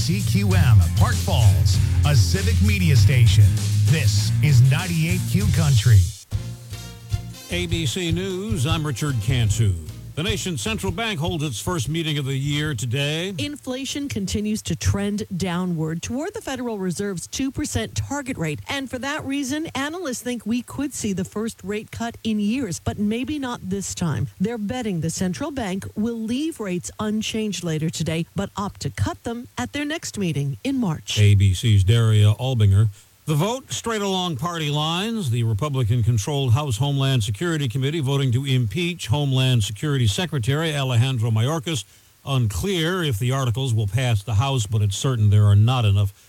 KCQM, Park Falls, a civic media station. This is 98Q Country. ABC News, I'm Richard Cantu. The nation's central bank holds its first meeting of the year today. Inflation continues to trend downward toward the Federal Reserve's 2% target rate. And for that reason, analysts think we could see the first rate cut in years, but maybe not this time. They're betting the central bank will leave rates unchanged later today, but opt to cut them at their next meeting in March. ABC's Daria Albinger. The vote straight along party lines. The Republican-controlled House Homeland Security Committee voting to impeach Homeland Security Secretary Alejandro Mayorkas. Unclear if the articles will pass the House, but it's certain there are not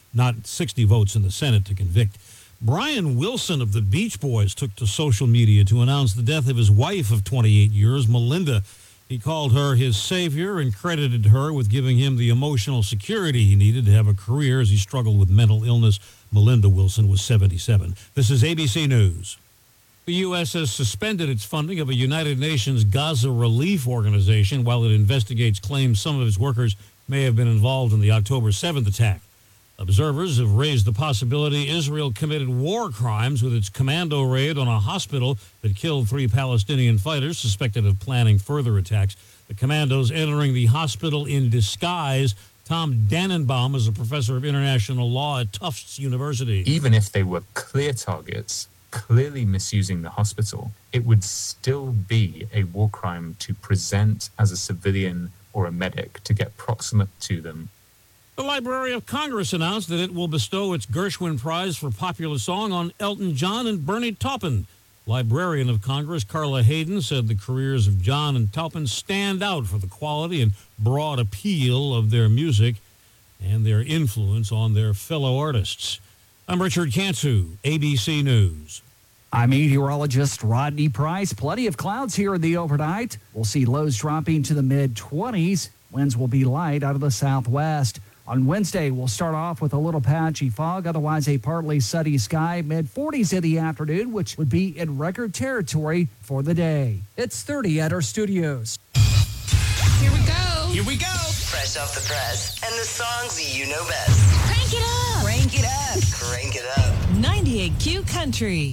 60 votes in the Senate to convict. Brian Wilson of the Beach Boys took to social media to announce the death of his wife of 28 years, Melinda. He called her his savior and credited her with giving him the emotional security he needed to have a career as he struggled with mental illness. Melinda Wilson was 77. This is ABC News. The U.S. has suspended its funding of a United Nations Gaza relief organization while it investigates claims some of its workers may have been involved in the October 7th attack. Observers have raised the possibility Israel committed war crimes with its commando raid on a hospital that killed 3 Palestinian fighters suspected of planning further attacks. The commandos entering the hospital in disguise. Tom Dannenbaum is a professor of international law at Tufts University. Even if they were clear targets, clearly misusing the hospital, it would still be a war crime to present as a civilian or a medic to get proximate to them. The Library of Congress announced that it will bestow its Gershwin Prize for Popular Song on Elton John and Bernie Taupin. Librarian of Congress Carla Hayden said the careers of John and Taupin stand out for the quality and broad appeal of their music and their influence on their fellow artists. I'm Richard Cantu, ABC News. I'm meteorologist Rodney Price. Plenty of clouds here in the overnight. We'll see lows dropping to the mid-20s. Winds will be light out of the southwest. On Wednesday, we'll start off with a little patchy fog, otherwise a partly sunny sky, mid-40s in the afternoon, which would be in record territory for the day. It's 30 at our studios. Here we go. Here we go. Fresh off the press and the songs you know best. Crank it up. Crank it up. Crank it up. 98Q Country.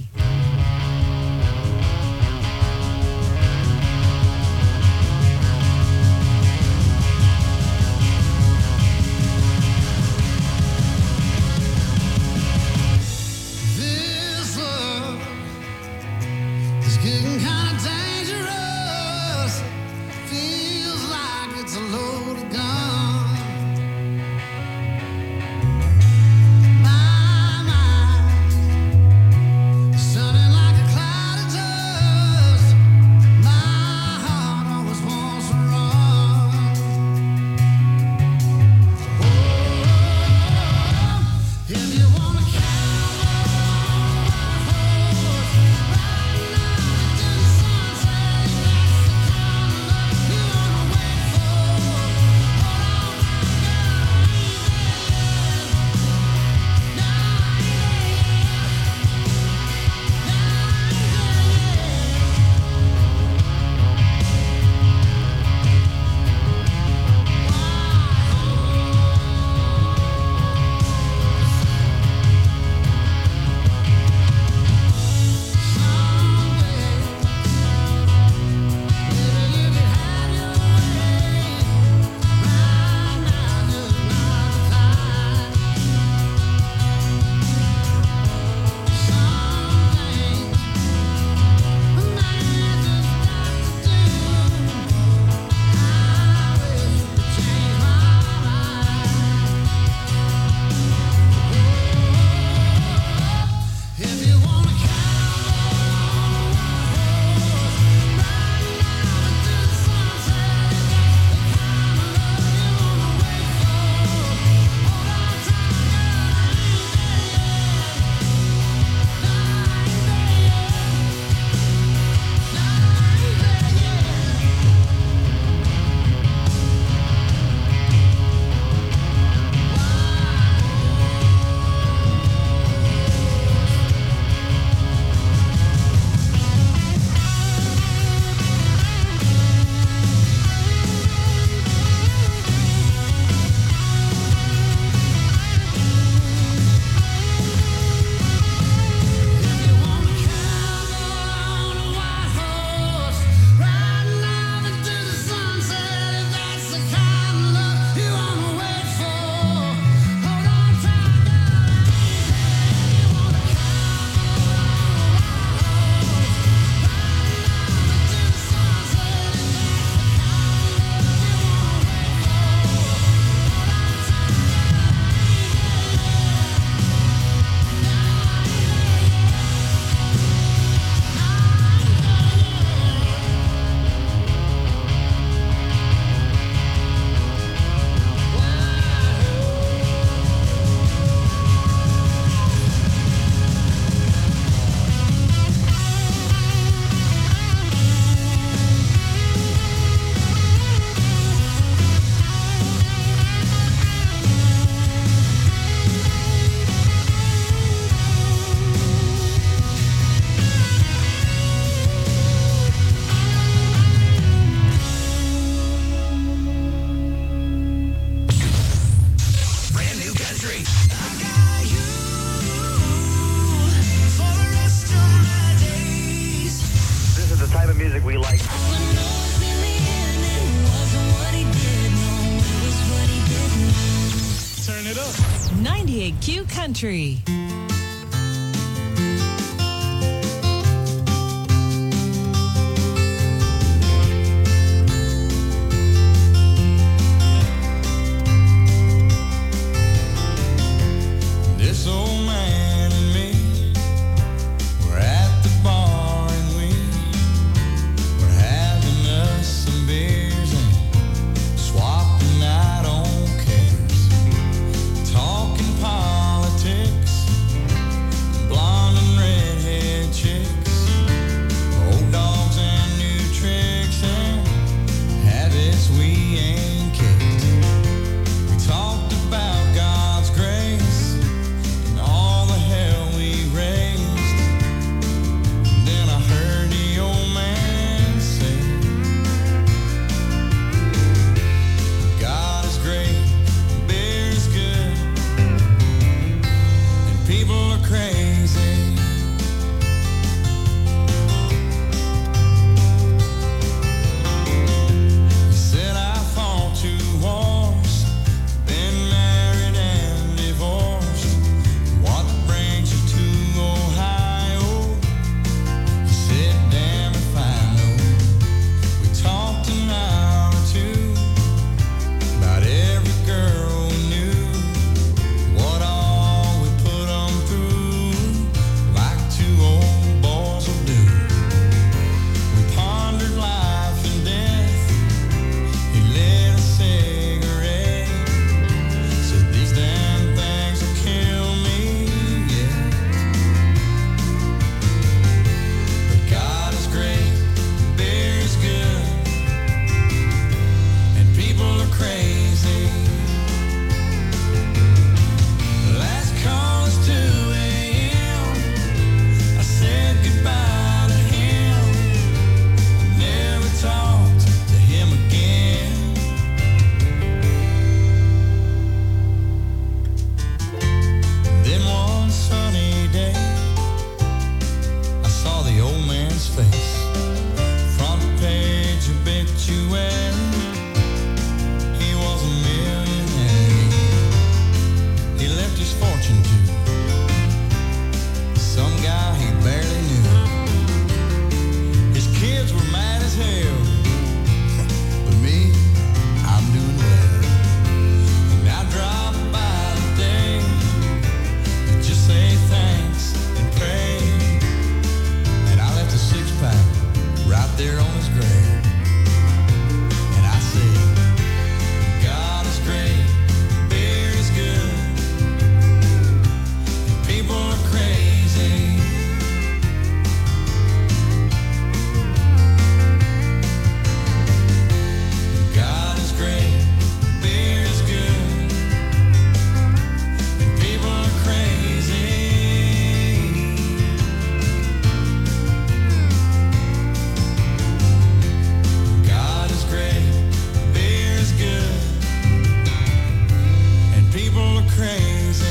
Getting kind of dangerous. Feels like it's a loaded gun. My mind, music we like. Turn it up. 98Q Country. This old man and me, we're at the bar and we're having us some beers and swapping out on cares, talking politics, blonde and redhead chicks, old dogs and new tricks and habits we ain't kicked. We talked about God's grace and all the hell we raised. Then I heard the old man say, God is great, beer is good, and people are crazy. He said I fought 2 wars, been married and divorced. What brings you to Ohio? He said, damn if I know. We talked an hour or 2 about every girl we knew, what all we put 'em through, like 2 old boys will do. We pondered life and death. He lit a cigarette, said these damn things will kill me, yeah. But God is great, beer is good, and people are crazy. Last call is 2 a.m. I said goodbye to him. I never talked to him again. Then one sunny day, I saw the old man's face. Front page obituary. He was a millionaire. He left his fortune to some guy he barely knew. His kids were mad as hell, but me, I'm doing well. And I drop by today to just say thanks and pray. And I left a 6-pack right there on his grave. And I say, God is great, beer is good, and people are crazy. God is great, beer is good, and people are crazy. God is great, beer is good, and people are crazy.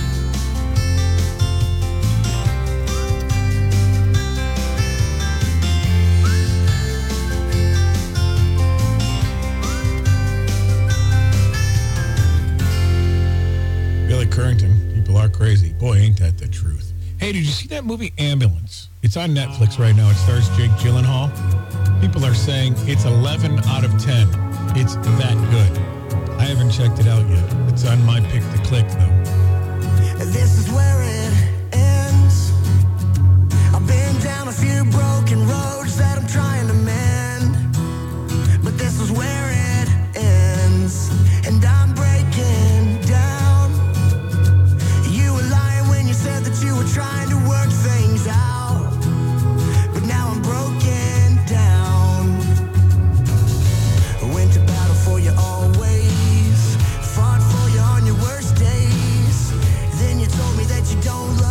Billy Currington, people are crazy. Boy, ain't that the truth. Hey, did you see that movie Ambulance? It's on Netflix right now. It stars Jake Gyllenhaal. People are saying it's 11 out of 10. It's that good. I haven't checked it out yet. It's on my pick to click, though. This is where it ends. I've been down a few broken roads that I'm trying to mend, but this is where it ends, and I'm breaking down. You were lying when you said that you were trying to work things out, but now I'm broken down. Went to battle for you always, fought for you on your worst days. Then you told me that you don't love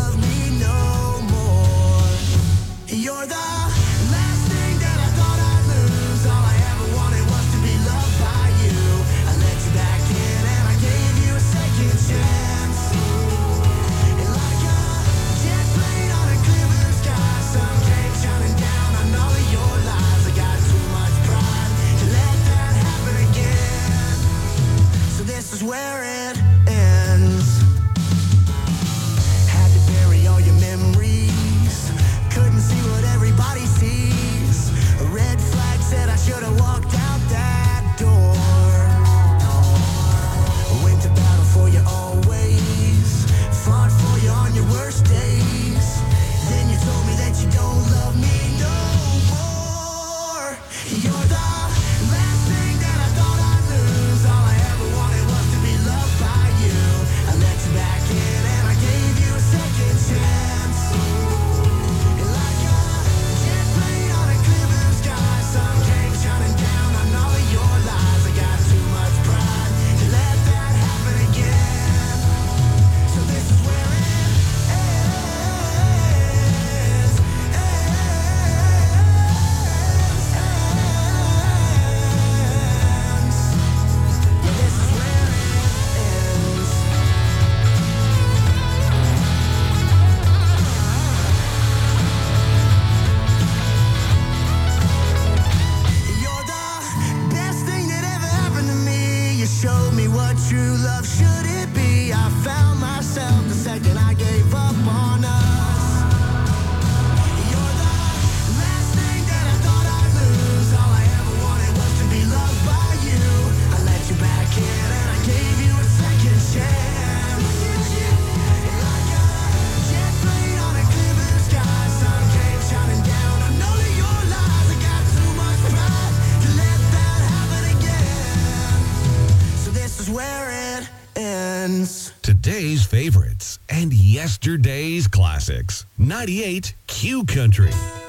true love should it be? I found myself the second I gave up on us. You're the last thing that I thought I'd lose. All I ever wanted was to be loved by you. I let you back in and I gave you a second chance. Like a jet plane on a clear blue sky, sun came shining down on all of your lies. I got too much pride to let that happen again. So this is where it ends. Today's favorites and yesterday's classics. 98 Q Country.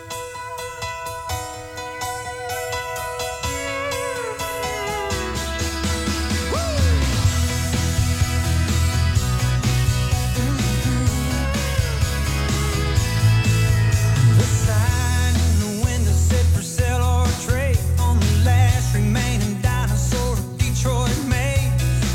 The sign in the window said for sale or trade on the last remaining dinosaur of Detroit made.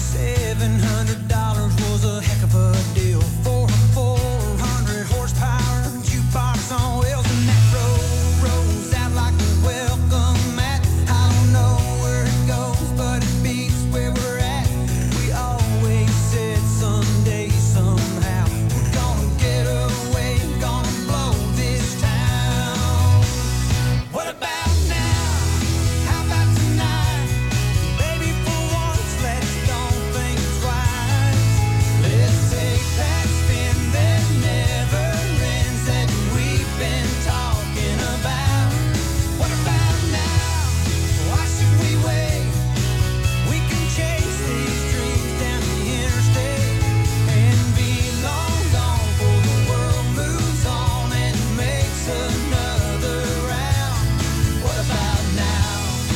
$700 was a heck of a deal for a 400 horsepower jukebox on wheels, and that road rolls out like a welcome mat. I don't know where it goes, but it beats where we're at. We always said someday, somehow, we're gonna get away, gonna blow this town. What about now? How about tonight? Baby, for once, let's don't think twice. Let's take that spin that never ends that we've been talking about. What about now? Why should we wait? We can chase these dreams down the interstate and be long gone before the world moves on and makes another round. What about now?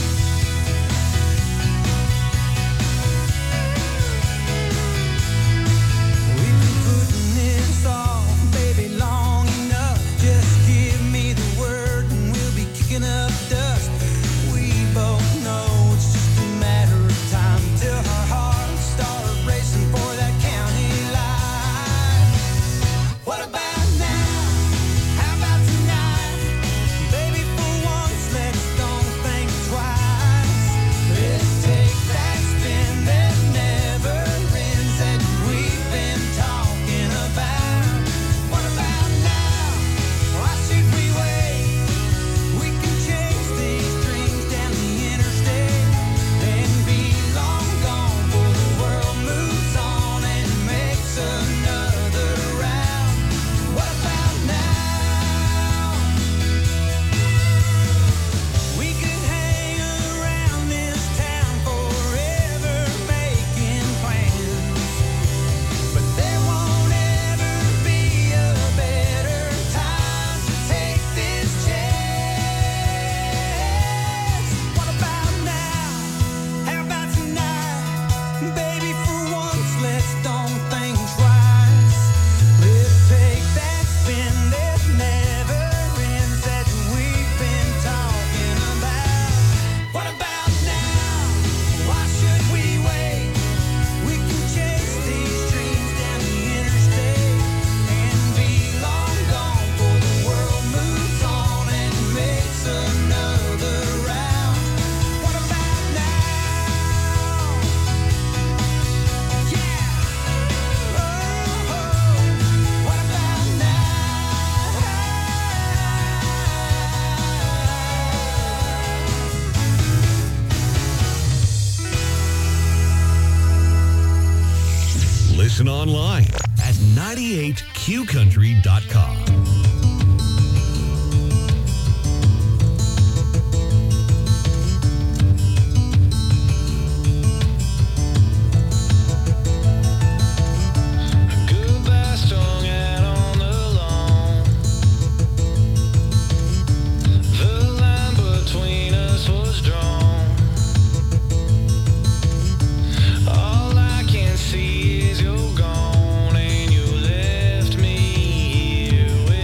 We've been putting this off, baby, long enough. Just give me the word and we'll be kicking up dust. We both know it's just a matter of time till our hearts start racing for that county line. What about now? How about tonight? Baby, for once, let's don't think twice. Let's take that spin that never ends that we've been talking about. What about now? Why should we wait? We can chase these dreams down the interstate and be long gone before the world moves on and makes another round. What about now? We could hang around this town forever making plans, but there won't ever be a better time to take this chance. What about now? How about tonight? Baby, for once, let's don't think twice. Let's take that spin that never ends that we've been talking about. What about now? Why should we wait? We can chase these dreams down the interstate and be long gone before the world moves on and makes another round. What about now? Yeah. Oh, what about now? Listen online at 98qcountry.com. Goodbye strung out on the lawn. The line between us was drawn. All I can see is you're gone and you left me here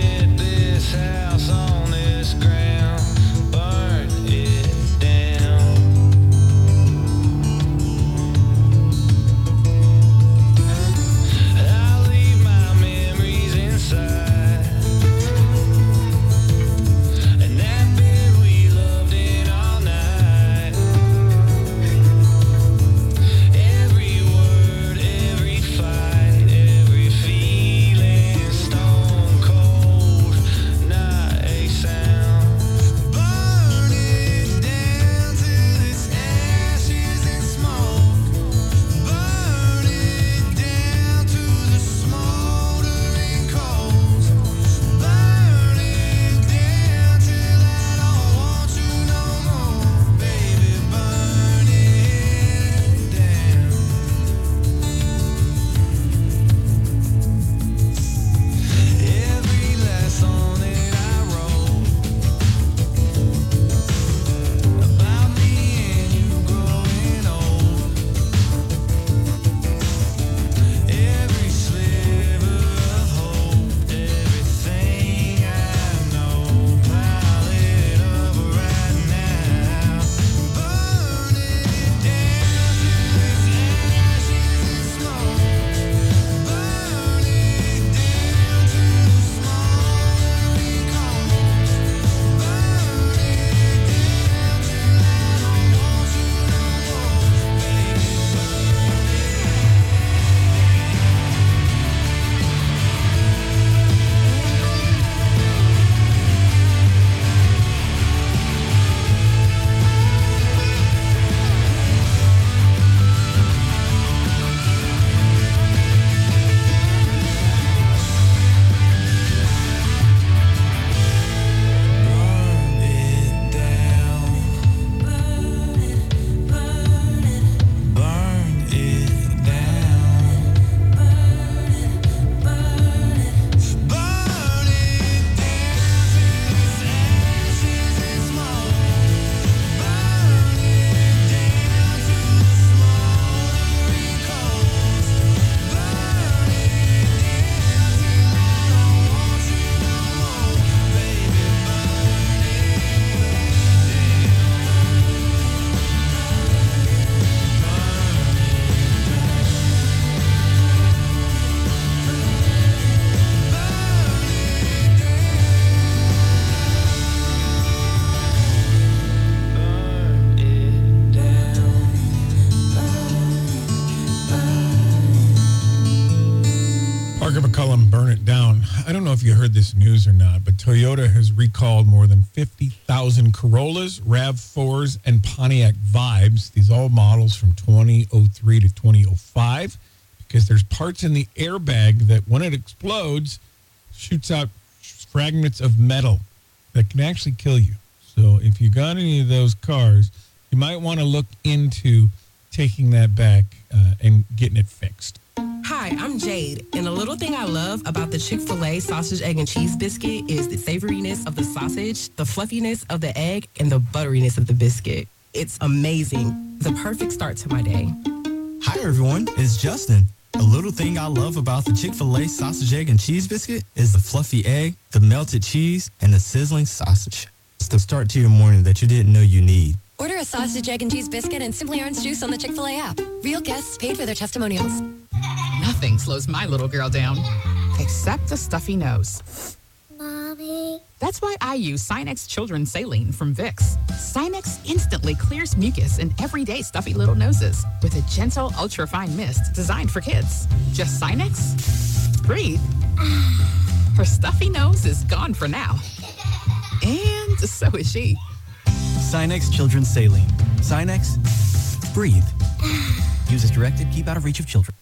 call them burn it down. I don't know if you heard this news or not, but Toyota has recalled more than 50,000 Corollas, RAV4s, and Pontiac Vibes. These all models from 2003 to 2005, because there's parts in the airbag that when it explodes, shoots out fragments of metal that can actually kill you. So if you got any of those cars, you might want to look into taking that back and getting it fixed. Hi, I'm Jade, and a little thing I love about the Chick-fil-A sausage, egg, and cheese biscuit is the savoriness of the sausage, the fluffiness of the egg, and the butteriness of the biscuit. It's amazing. The perfect start to my day. Hi, everyone. It's Justin. A little thing I love about the Chick-fil-A sausage, egg, and cheese biscuit is the fluffy egg, the melted cheese, and the sizzling sausage. It's the start to your morning that you didn't know you need. Order a sausage, egg, and cheese biscuit and Simply Orange juice on the Chick-fil-A app. Real guests paid for their testimonials. Nothing slows my little girl down, except a stuffy nose. Mommy. That's why I use Sinex Children's Saline from Vicks. Sinex instantly clears mucus in everyday stuffy little noses with a gentle, ultra-fine mist designed for kids. Just Sinex, breathe. Her stuffy nose is gone for now. And so is she. Sinex Children's Saline. Sinex, breathe. Use as directed. Keep out of reach of children.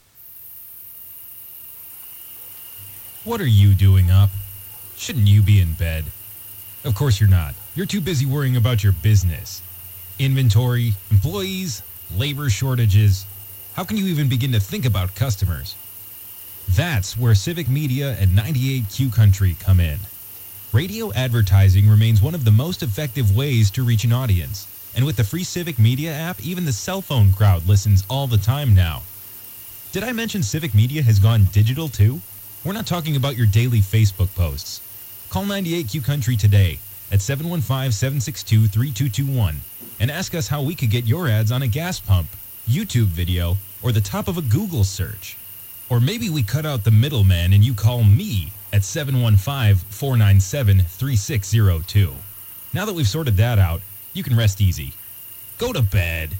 What are you doing up? Shouldn't you be in bed? Of course you're not. You're too busy worrying about your business. Inventory, employees, labor shortages. How can you even begin to think about customers? That's where Civic Media and 98Q Country come in. Radio advertising remains one of the most effective ways to reach an audience. And with the free Civic Media app, even the cell phone crowd listens all the time now. Did I mention Civic Media has gone digital too? We're not talking about your daily Facebook posts. Call 98Q Country today at 715-762-3221 and ask us how we could get your ads on a gas pump, YouTube video, or the top of a Google search. Or maybe we cut out the middleman and you call me at 715-497-3602. Now that we've sorted that out, you can rest easy. Go to bed.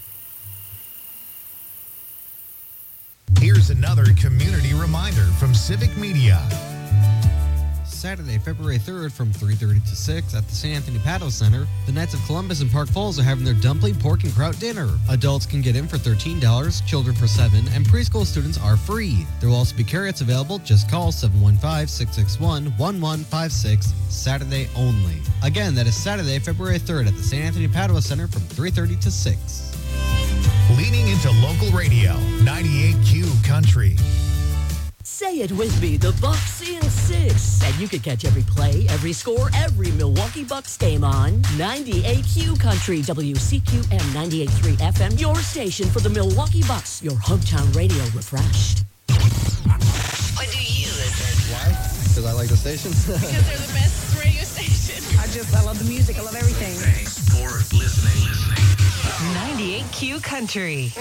Here's another community reminder from Civic Media. Saturday, February 3rd from 3:30 to 6 at the St. Anthony Paddle Center, the Knights of Columbus and Park Falls are having their dumpling, pork, and kraut dinner. Adults can get in for $13, children for $7, and preschool students are free. There will also be carryouts available. Just call 715-661-1156, Saturday only. Again, that is Saturday, February 3rd at the St. Anthony Paddle Center from 3:30 to 6. Leaning into local radio, 98Q Country. Say it with me, the Bucks in 6. And you can catch every play, every score, every Milwaukee Bucks game on 98Q Country, WCQM 98.3 FM, your station for the Milwaukee Bucks, your hometown radio refreshed. Why do you listen? Why? Because I like the station. Because they're the best radio station. I love the music. I love everything. Thanks for listening. 98Q Country.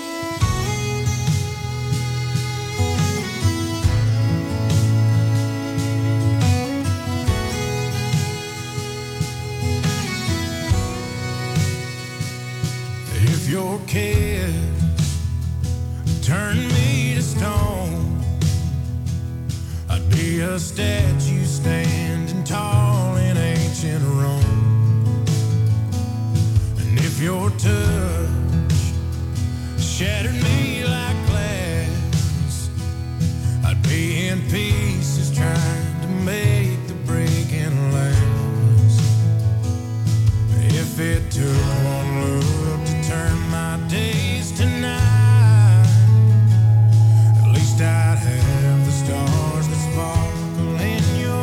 If your kids turn me to stone, I'd be a statue standing tall in ancient Rome. And if your touch shattered me like glass, I'd be in pieces trying to make the breaking last. If it took one look to turn my days to night, at least I'd have the stars that sparkle in your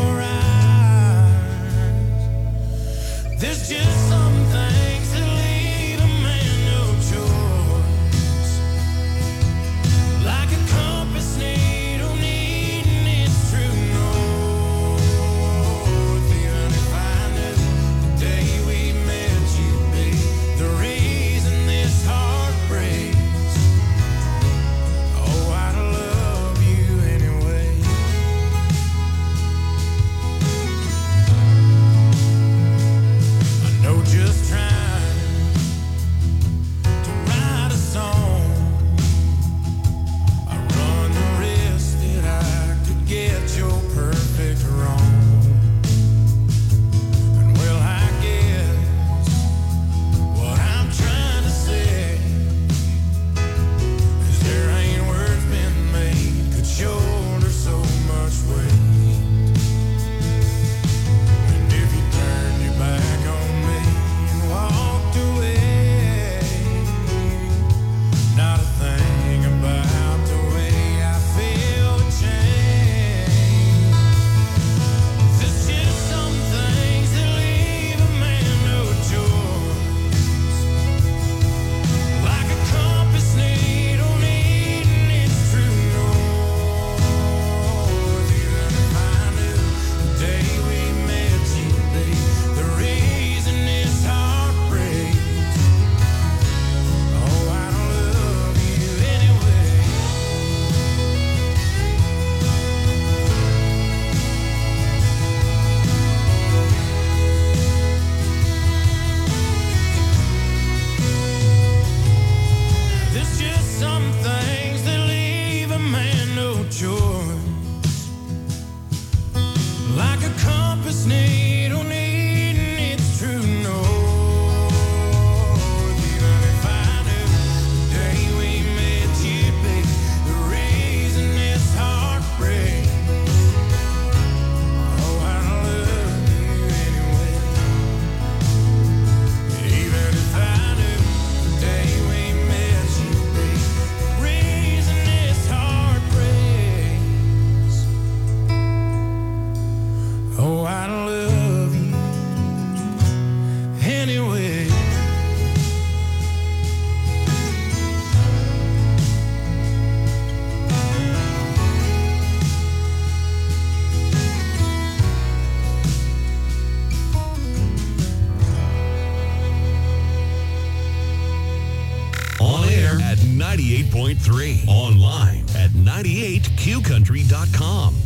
98.3. Online at 98qcountry.com.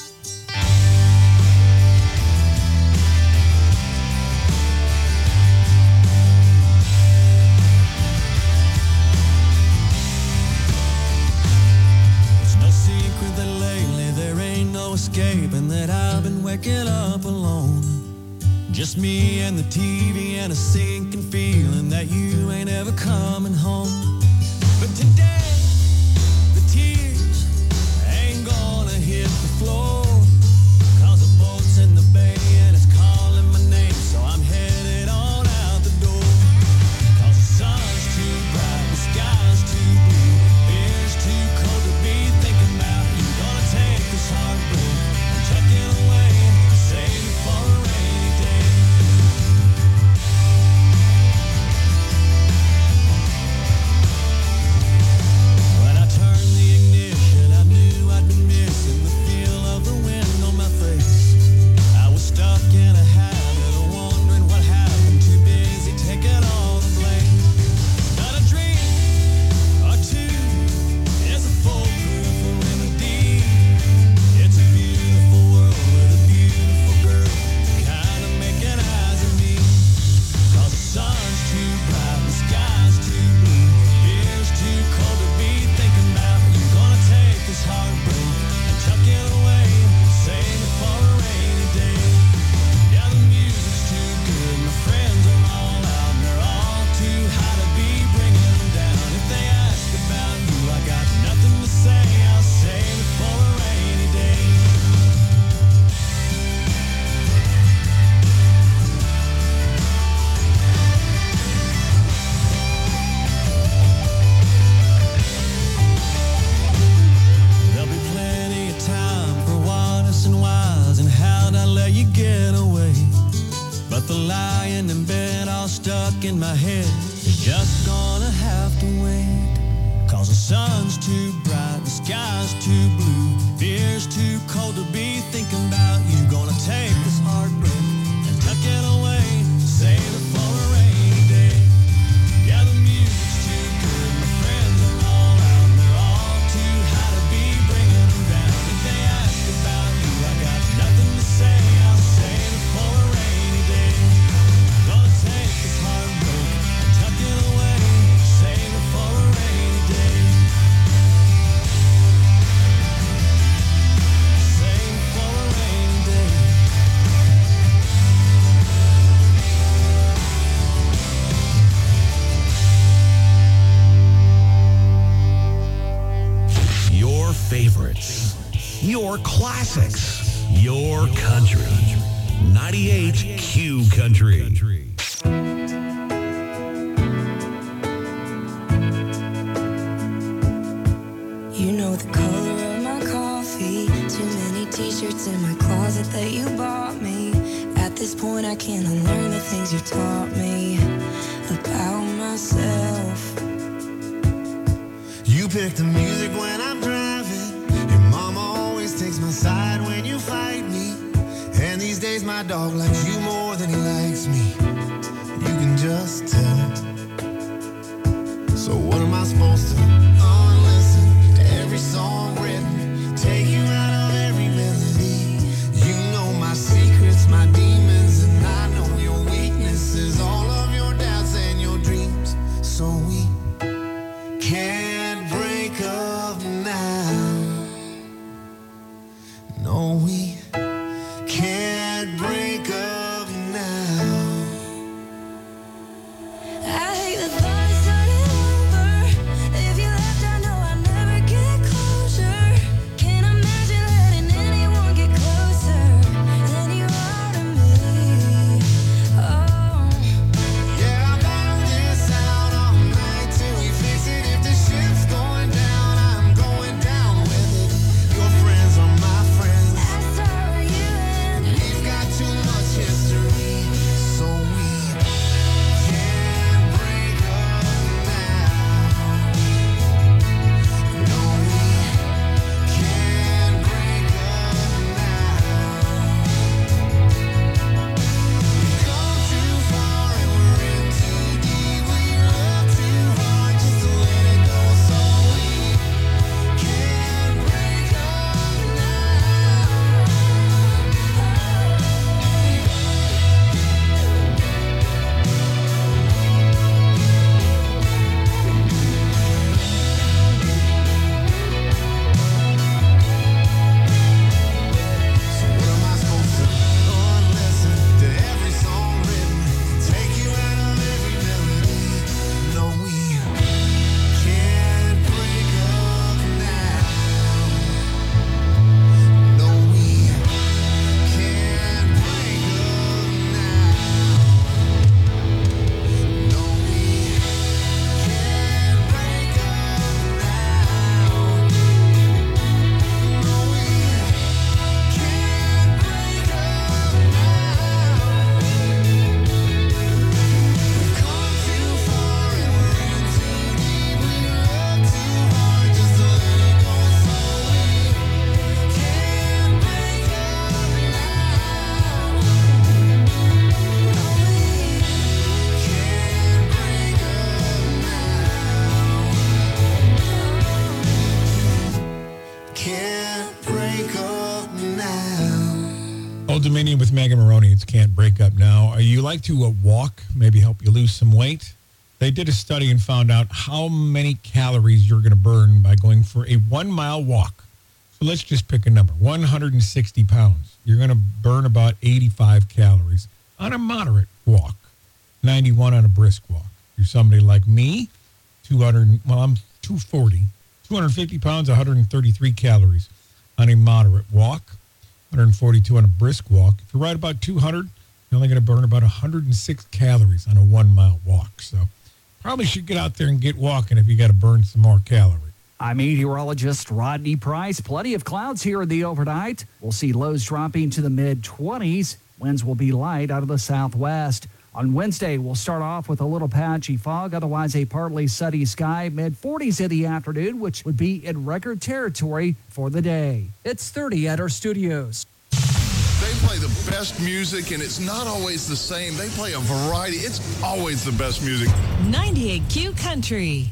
It's no secret that lately there ain't no escaping that I've been waking up alone. Just me and the TV and a sinking feeling that you ain't ever coming home. But today, the tears ain't gonna hit the floor. 'Cause the boat's in the bay and it's calling my name, so I'm headed on out the door. 'Cause the sun's too bright, the sky's too blue, air's too cold to be thinking about you. Gonna take this heartbreak and tuck it away, save it for a rainy day. When I turned the ignition, I knew I'd been missing the feel of the wind on my face. I was stuck in a habit of wondering what happened, too busy taking all the blame. Not a dream or two is a foolproof remedy. It's a beautiful world with a beautiful girl kind of making eyes at me. 'Cause the sun's too bright, the sky's too blue, air's too cold to be thinking about you. Gonna take this heartbreak and tuck it away, save it for a rainy day. Yeah, the music's too good, my friends are all out, and they're all too high to be bringing them down. If they ask about you, I got nothing to say, I'll save it for a rainy day. There'll be plenty of time for wants and whys and how'd I let you get away. But the lying in bed all stuck in my head is just gonna have to wait. 'Cause the sun's too bright, the sky's too blue, the air's too cold to be thinking about you. Gonna take this heartbreak and tuck it away, save it for a rainy day. Yeah, the music's too good, my friends are all out, and they're all too high to be bringing them down. If they ask about you, I got nothing to say, I'll save it for a rainy day. Gonna take this heartbreak and tuck it away, save it for a rainy day. Save it for a rainy day. Your favorites, your classics, your country. 98Q Country. You know the color of my coffee. Too many t-shirts in my closet that you bought me. At this point I can't unlearn the things you taught me about myself. You pick the music when I'm driving. Your mama always takes my side when you fight me. And these days my dog likes you more than he likes me. You can just tell. So what am I supposed to unlisten to every song written? Take you out of every melody. You know my secrets, my demons, and I know your weaknesses, all of your doubts and your dreams. So we can't break up now. No, we can't break up now. I hate the thought of starting over. If you left clouds can't break up now. You like to walk, maybe help you lose some weight? They did a study and found out how many calories you're going to burn by going for a 1 mile walk. So let's just pick a number, 160 pounds. You're going to burn about 85 calories on a moderate walk, 91 on a brisk walk. You're somebody like me, I'm 240, 250 pounds, 133 calories on a moderate walk, 142 on a brisk walk. If you're right about 200, you're only going to burn about 106 calories on a 1 mile walk. So probably should get out there and get walking if you got to burn some more calories. I'm meteorologist Rodney Price. Plenty of clouds here in the overnight. We'll see lows dropping to the mid-20s. Winds will be light out of the southwest. On Wednesday, we'll start off with a little patchy fog, otherwise a partly sunny sky, mid-40s in the afternoon, which would be in record territory for the day. It's 30 at our studios. They play the best music, and it's not always the same. They play a variety. It's always the best music. 98Q Country.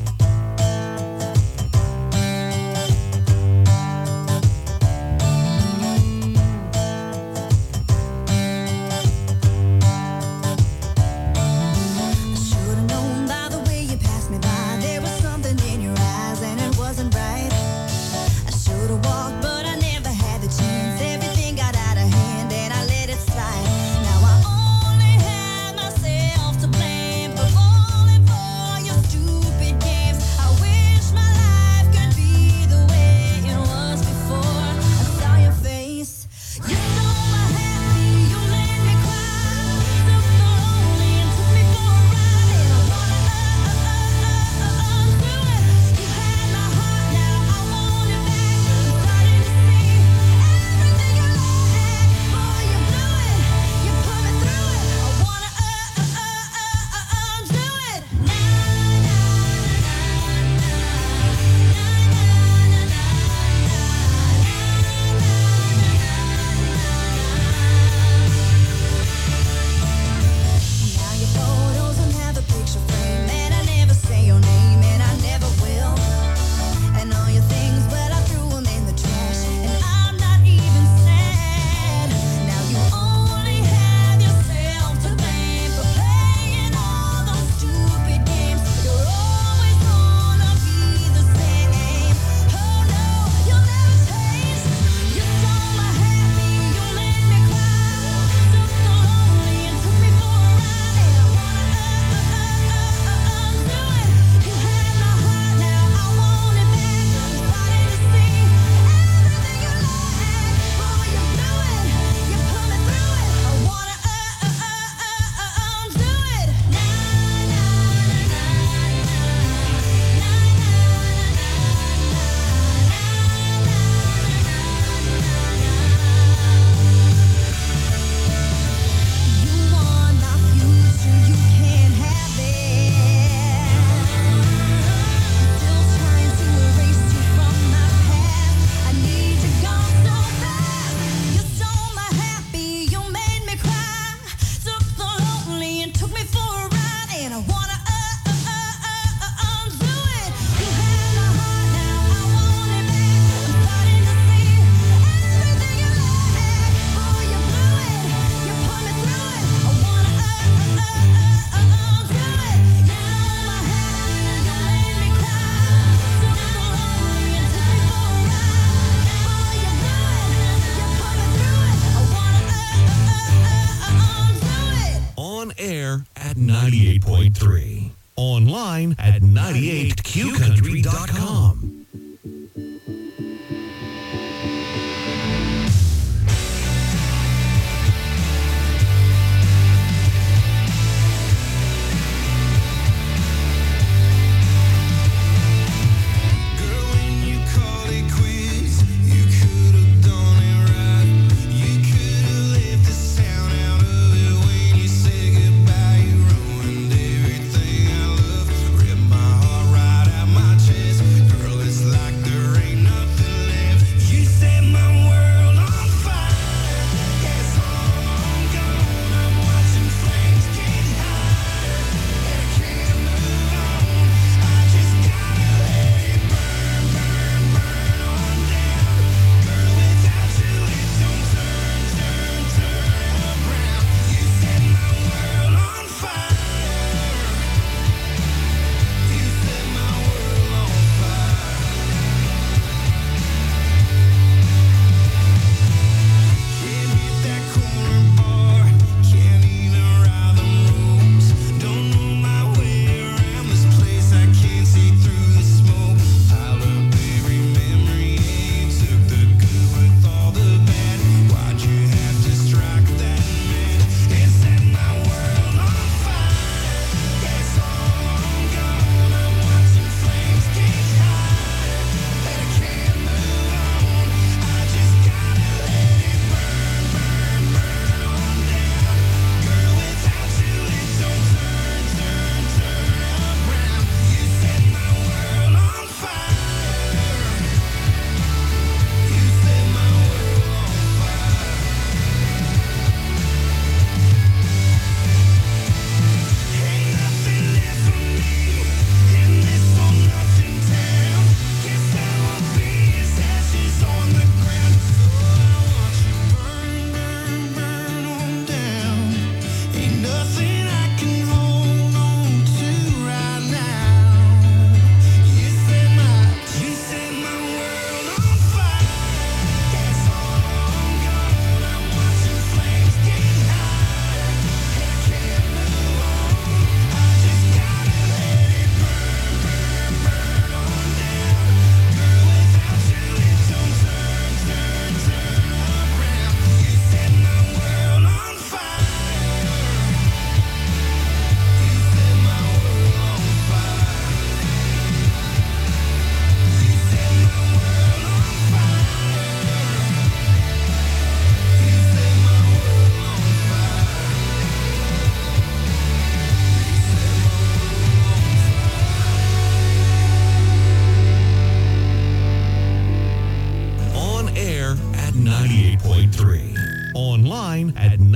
At 98.3. Online at 98qcountry.com. Girl,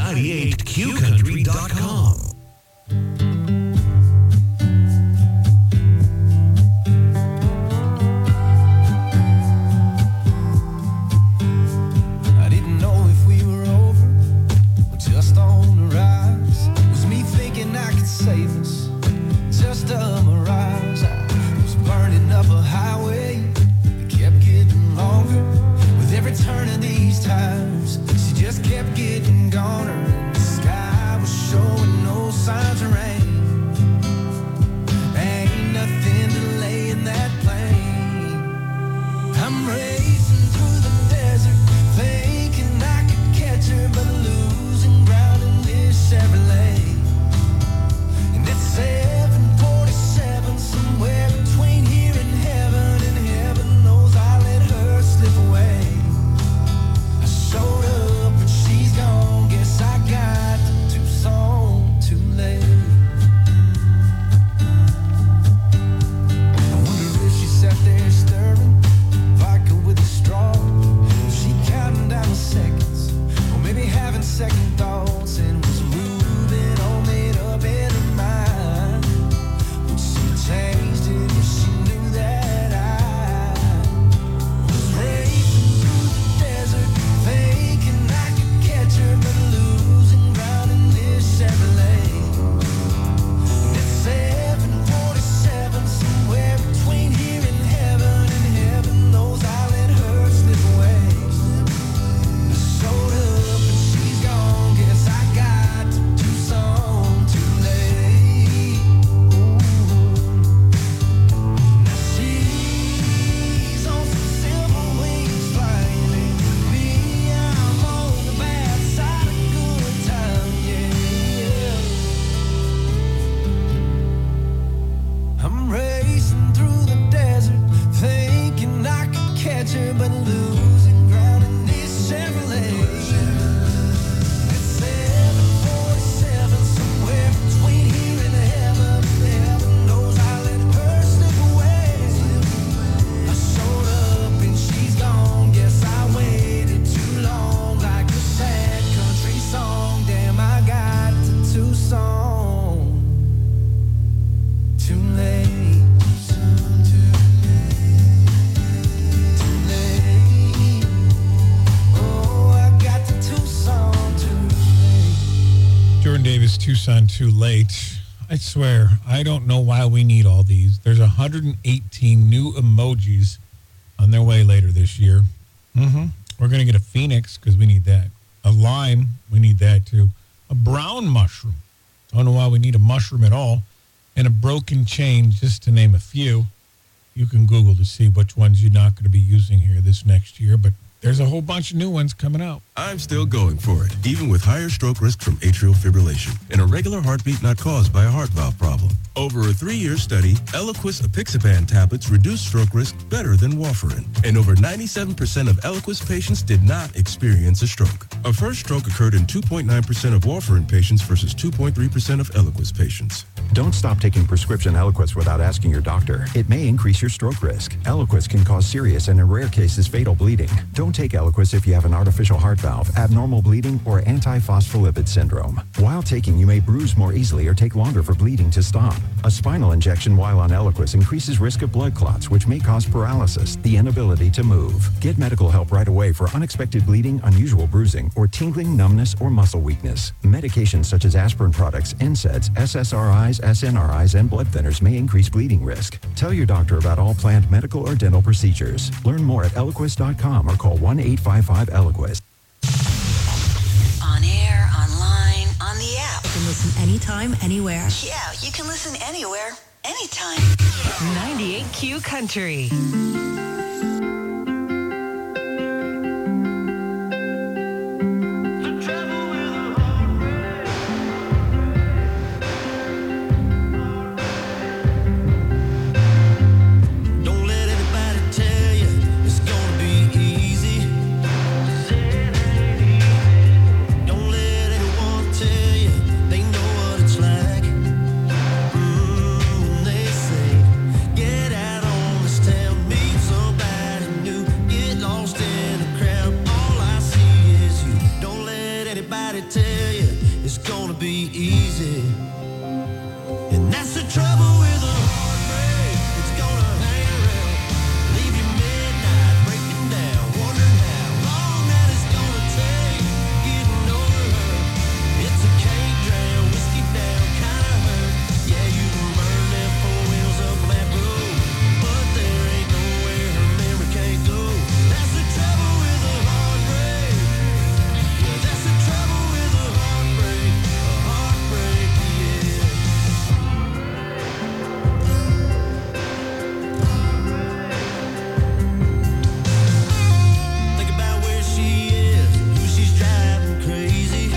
98QCountry.com. I didn't know if we were over or just on the rise. Was me thinking I could save us? Just a mirage. I was burning up a highway that kept getting longer. With every turn of these tires, she just kept getting goner. And the sky was showing no signs of rain. Ain't nothing delaying that plane. I'm racing through the desert, thinking I could catch her, but losing ground in this Chevrolet. And it's 747, somewhere between here and heaven knows I let her slip away. I showed up and she's gone, guess I got to Tucson too late. I wonder if she sat there stirring vodka with a straw. If she counting down the seconds, or maybe having second thoughts, and was moving all made up in her mind. Would she changed it if she knew that I was racing through the desert, thinking I could catch her, but losing ground in this Chevrolet. And it's 747, somewhere between here and heaven knows I let her slip away. I showed up and she's gone, guess I got to Tucson too late. Now she's on some silver wings flying, and me, I'm on the bad side of good time, yeah. I'm racing through the desert, thinking I could catch her, but losing ground in this Chevrolet. It's 747, somewhere between here and heaven knows I let her slip away. I showed up and she's gone, guess I waited too long, like a sad country song. Damn, I got to Tucson too late. Too late. Oh, I got to Tucson too late. Jordan Davis, Tucson Too Late. I swear, I don't know why we need all these. There's 118 new emojis on their way later this year. We're going to get a phoenix because we need that. A lime, we need that too. A brown mushroom. Don't know why we need a mushroom at all. And a broken chain, just to name a few. You can Google to see which ones you're not going to be using here this next year, but there's a whole bunch of new ones coming out. I'm still going for it, even with higher stroke risk from atrial fibrillation, an irregular heartbeat not caused by a heart valve problem. Over a 3-year study, Eliquis apixaban tablets reduced stroke risk better than warfarin, and over 97% of Eliquis patients did not experience a stroke. A first stroke occurred in 2.9% of warfarin patients versus 2.3% of Eliquis patients. Don't stop taking prescription Eliquis without asking your doctor. It may increase your stroke risk. Eliquis can cause serious and in rare cases fatal bleeding. Don't take Eliquis if you have an artificial heart valve, abnormal bleeding, or antiphospholipid syndrome. While taking, you may bruise more easily or take longer for bleeding to stop. A spinal injection while on Eliquis increases risk of blood clots, which may cause paralysis, the inability to move. Get medical help right away for unexpected bleeding, unusual bruising, or tingling, numbness, or muscle weakness. Medications such as aspirin products, NSAIDs, SSRIs, SNRIs, and blood thinners may increase bleeding risk. Tell your doctor about all planned medical or dental procedures. Learn more at Eliquis.com or call 1-855-ELIQUIS. On air, online, on the app. You can listen anytime, anywhere. Yeah, you can listen anywhere, anytime. 98Q Country. Get out on this town, meet some gonna be easy. And that's the trouble with a heartbreak. It's gonna hang around, leave you midnight, breaking down, wondering how long that it's gonna take getting over her. It's a can't drown, whiskey down kind of hurt. Yeah, you can burn them four wheels up that road, but there ain't nowhere her memory can't go. That's the trouble with a heartbreak. Yeah, that's the trouble with a heartbreak. A heartbreak, yeah. Think about where she is, who she's driving crazy.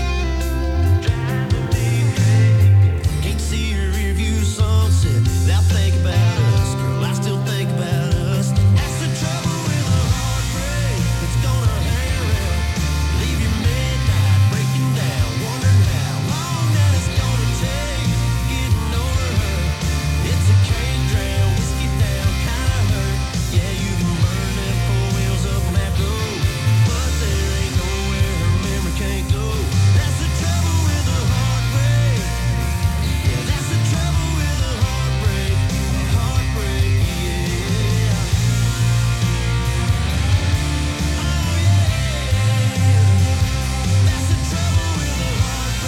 Can't see her rearview sunset without thinking about us. Girl, I still think about us. That's the trouble with a heartbreak. It's gonna hang around, leave you midnight, breaking down, wondering how long that it's gonna take getting over her. It's a can't drown, whiskey down kind of hurt. Yeah, you can burn them four wheels up that road, but there ain't nowhere her memory can't go. That's the trouble with a heartbreak. Yeah, that's the trouble with a heartbreak. A heartbreak, yeah. Oh yeah. That's the trouble with a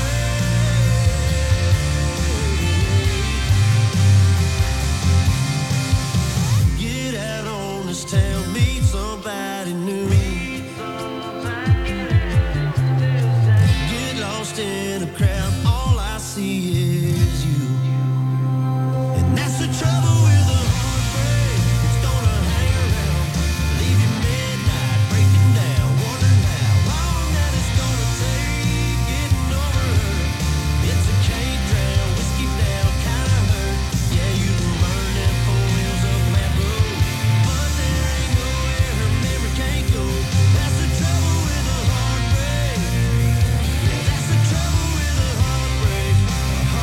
heartbreak. Get out on this town, meet somebody new. Get lost in a crowd, all I see is you. And that's the trouble with a heartbreak. It's gonna hang around, leave you midnight, breaking down, wondering how long that it's gonna take getting over her. It's a can't drown, whiskey down kind of hurt. Yeah, you can burn them four wheels up that road, but there ain't nowhere her memory can't go. That's the trouble with a heartbreak. Yeah, that's the trouble with a heartbreak. A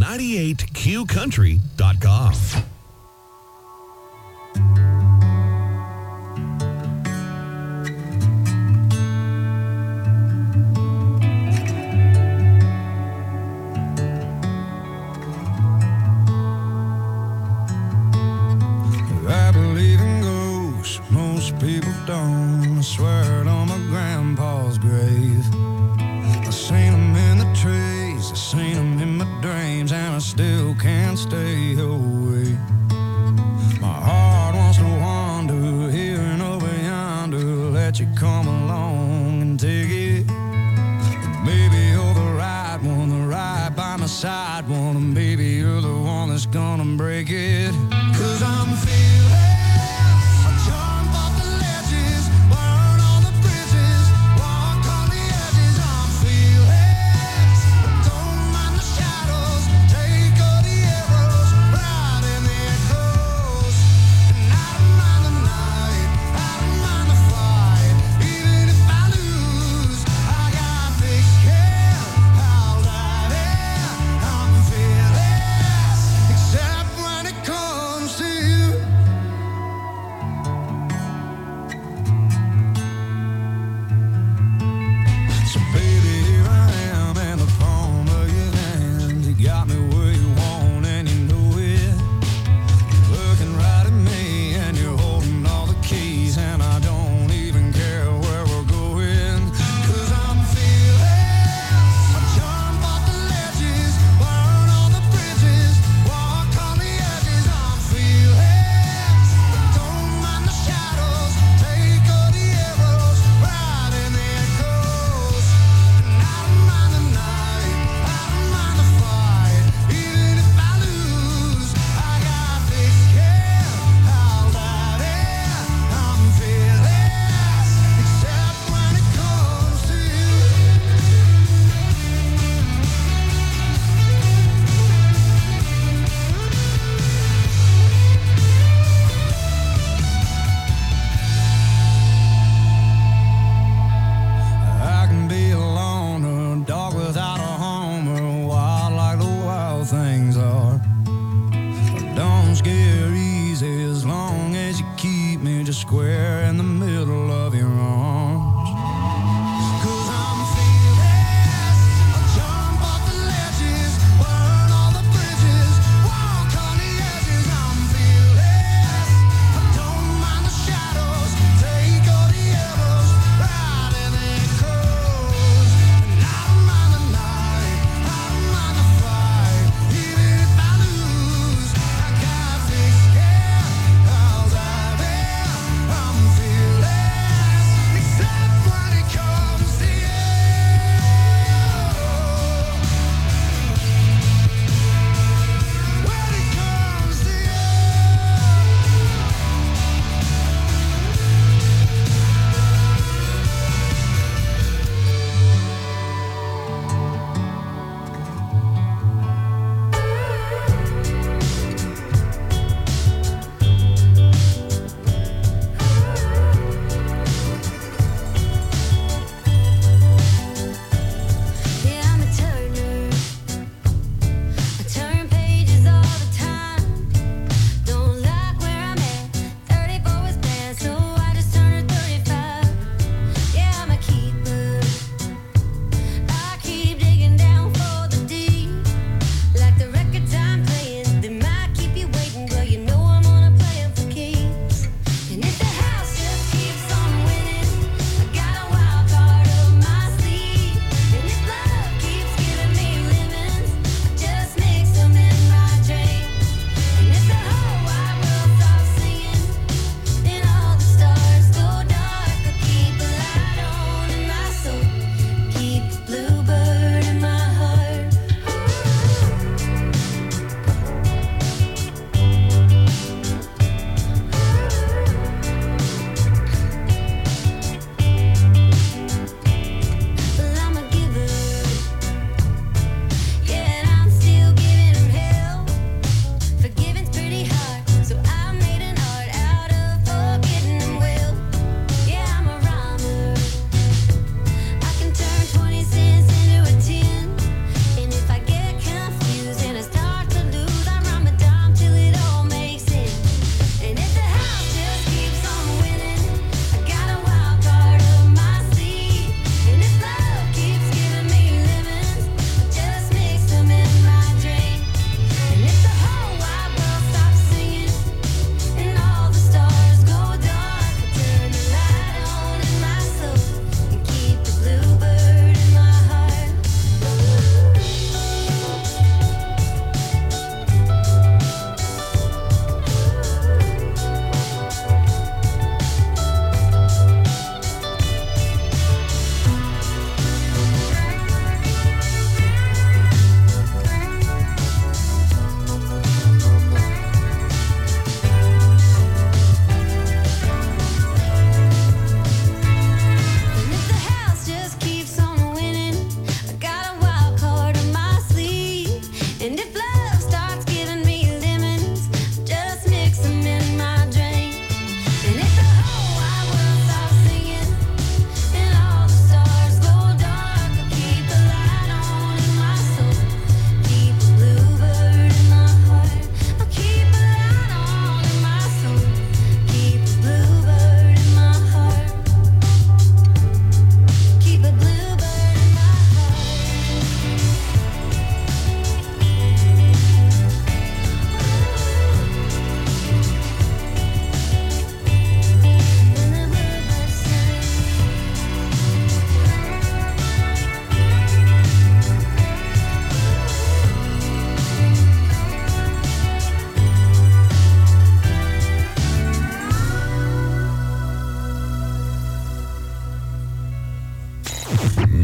98QCountry.com. I believe in ghosts, most people don't. I swear it on my grandpa's grave. I seen them in the trees, I seen them in my dreams, and I still can't stay away. My heart wants to wander here and over yonder, let you come along and take it. Maybe you're the right one, the right by my side one, and maybe you're the one that's gonna break it. 'Cause I'm feeling I jump off the ledges, burn on the bridges, walk on the edges. I'm feeling don't mind the shadows, take all the arrows, ride in the echoes. And I don't mind the night, I don't mind the fight, even if I lose, I got thick skin, how's that in? I'm fearless, except when it comes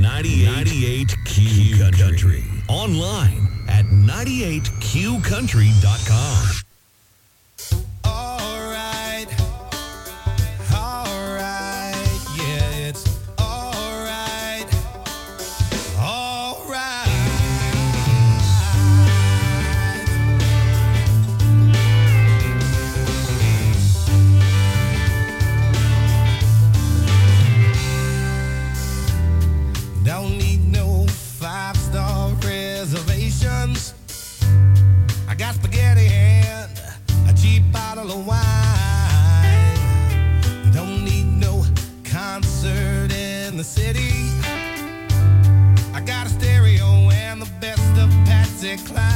98Q Country. Online at 98QCountry.com. Don't need no 5-star reservations. I got spaghetti and a cheap bottle of wine. Don't need no concert in the city. I got a stereo and the best of Patsy Cline.